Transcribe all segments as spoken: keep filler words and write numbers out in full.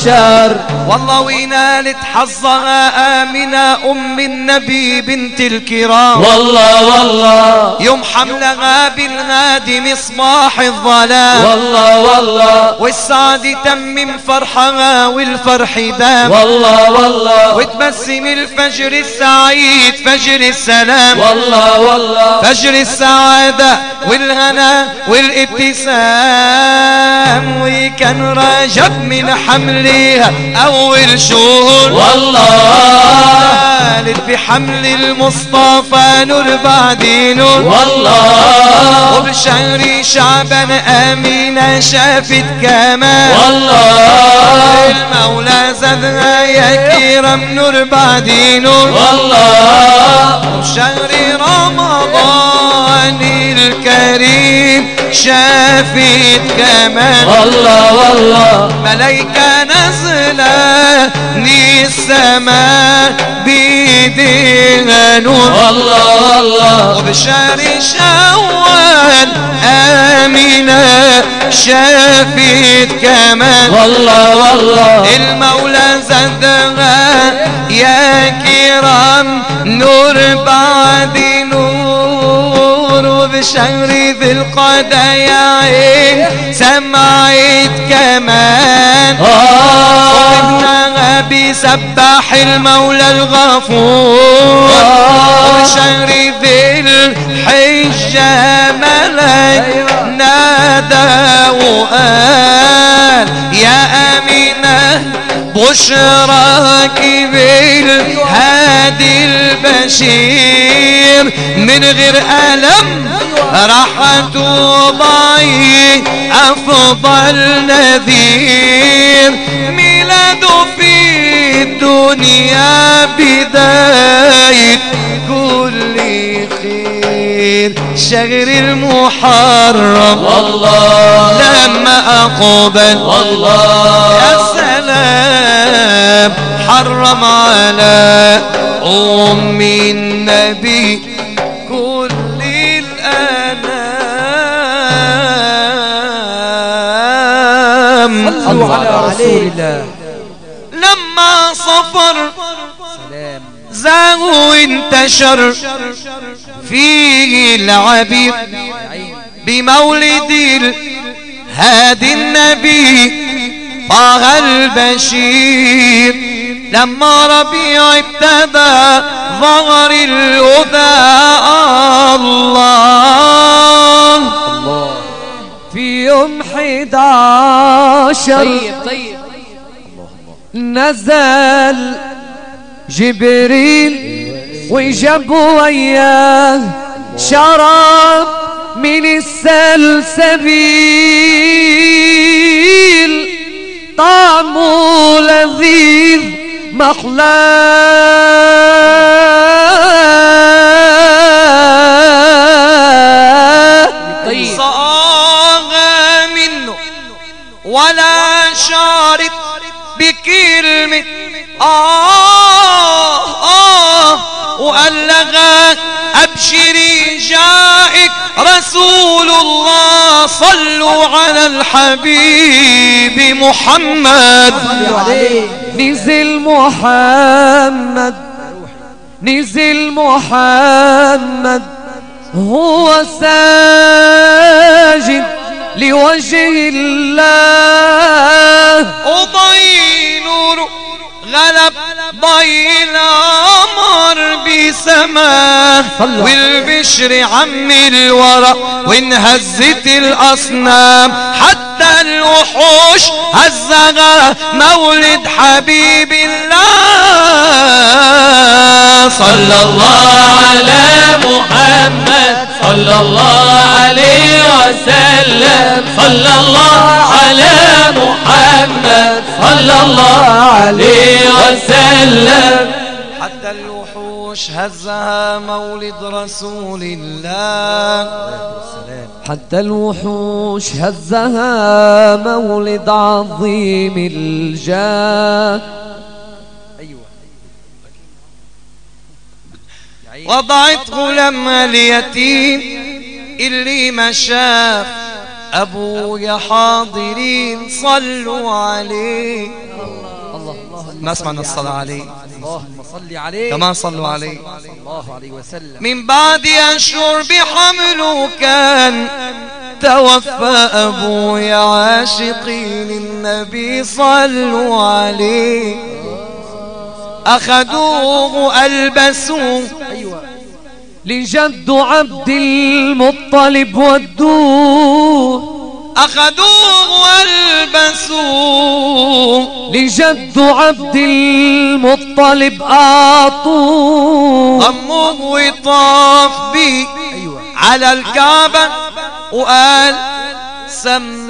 الشهر. والله ونالت حظها آمنة أم النبي بنت الكرام، والله والله يوم حملها بالغادي مصباح الظلام، والله والله والسعد تمم فرحها والفرح دام، والله والله وتبسم الفجر السعيد فجر السلام، والله والله فجر السعادة والهنا والابتسام. وكان رجب من حملها أول شهور، والله قالت بحمل المصطفى نور بعد نور، والله وبشهر شعبان آمنة شافت كمان، والله المولى زادها يا كرام نور بعد نور، والله وبشهر رمضان الكريم شافت كمان، والله والله ملايكة نازلة من السماء بيديها نور، والله والله وبشهر شوال آمنة شافت كمان، والله والله المولى زادها يا كرام نور بعد نور، وبشهر ذي القعدة يا عين سمعت كمان، وابنها بيسبح المولى الغفور، وبشهر ذي الحجة ملك نادى وقال يا آمنة بشراك بالهادي البشير، من غير ألم راح تضعي أفضل نذير، ميلاده في الدنيا بداية كل خير، شهر المحرم والله لما أقبل والله يا سلام حرم على أم النبي كل الأنام. صلوا على رسول الله. لما صفر زاغ وانتشر فيه العبير بمولد هادي النبي طه البشير، لما ربيع ابتدى ظهر الهدى الله في يوم حداشر طيب طيب نزل جبريل وجاب وياه شراب من السلسبيل طعمه لذيذ محلاه. طيب صاغ منه ولا شارت بكلمة آه آه، وقال لها أبشري جائك رسول الله، صلوا على الحبيب محمد. نزل محمد نزل محمد هو ساجد لوجه الله، وضي نوره غلب ضي القمر بسماه، والبشر عم الورى وانهزت الأصنام، حتى الوحوش هزها مولد حبيب الله. صلى الله على محمد صلى الله عليه وسلم، صلى الله على محمد صلى الله عليه وسلم، حتى الوحوش هزها مولد رسول الله، حتى الوحوش هزها مولد عظيم الجاه. وضعت غلامها اليتيم اللي ما شاف أبويا حاضرين، صلوا عليه. ما سمعنا الصلاة عليه. اللهم صل عليه كمان صلوا عليه صلى الله عليه وسلم. من بعد أشهر بحمله كان توفى أبويا عاشقين النبي صلوا عليه. أخذوه ألبسوه أيوة لجد عبد المطلب ودوه. أخذوه ألبسوه لجد عبد المطلب أعطوه. ضموه وطاف بي أيوة على الكعبة وقال سم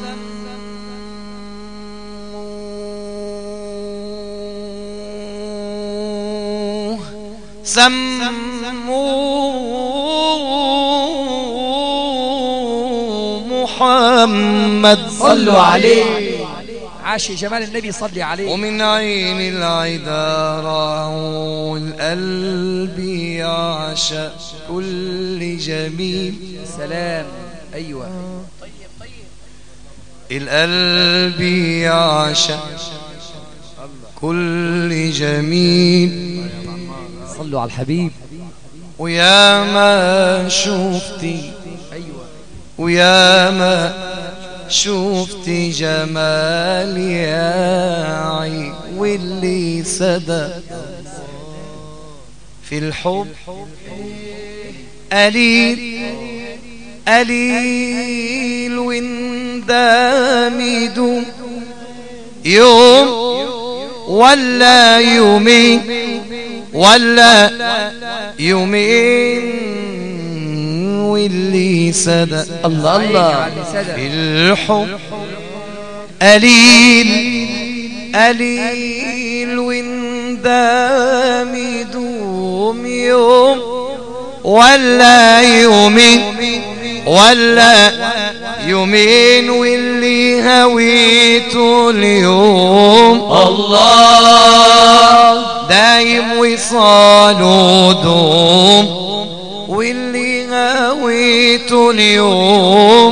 سموه محمد صلوا عليه. عاش جمال النبي صلي عليه. ومن عين العدا راعوا القلب يعشق كل جميل. سلام. أيوة القلب يعشق كل جميل. صلوا على الحبيب. ويا ما شفتي أيوة ويا ما شفتي جمال يا عين واللي صدق في الحب قليل قليل وندم يدوم يوم ولا يومين ولا يومين واللي صدق الله الله في الحب قليل قليل وندم يدوم يوم ولا يومين ولا يومين واللي هويته اليوم الله دايم وصاله دوم واللي هويته اليوم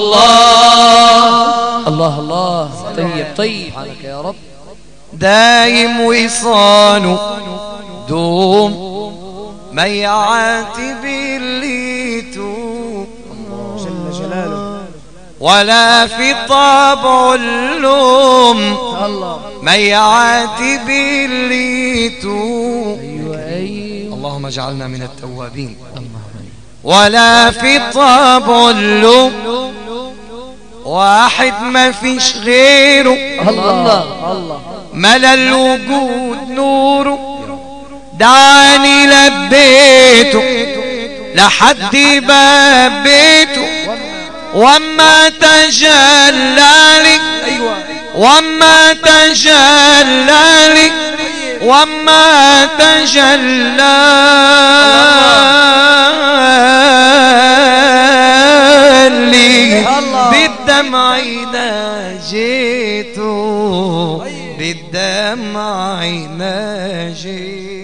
الله الله الله. طيب طيب سبحانك يا رب. دايم وصاله دوم ما يعاتب اللي يتوب جل جلاله ولا في طبع اللوم الله. ما يعاتب اللي يتوب. أيوة أيوة اللهم اجعلنا من التوابين. ولا في طبع اللوم واحد ما فيش غيره الله الله. ملا الوجود نوره دعاني لبيته لحد باب بيته وما تجلى لي وما تجلى لي وما تجلى لي بالدمع ناجيته بالدمع ناجيته.